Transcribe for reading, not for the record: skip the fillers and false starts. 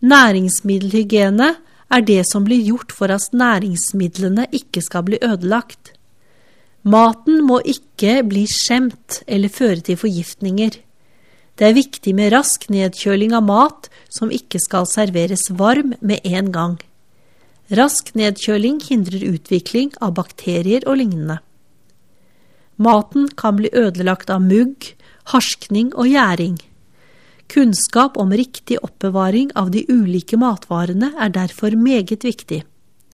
Næringsmiddelhygiene er det som blir gjort for at næringsmidlene ikke skal bli ødelagt. Maten må ikke bli skjemt eller føre til forgiftninger. Det er viktig med rask nedkjøling av mat som ikke skal serveres varm med en gang. Rask nedkjøling hindrer utvikling av bakterier og lignende. Maten kan bli ødelagt av mugg, harskning og gjæring. Kunnskap om riktig oppbevaring av de ulike matvarene er derfor meget viktig.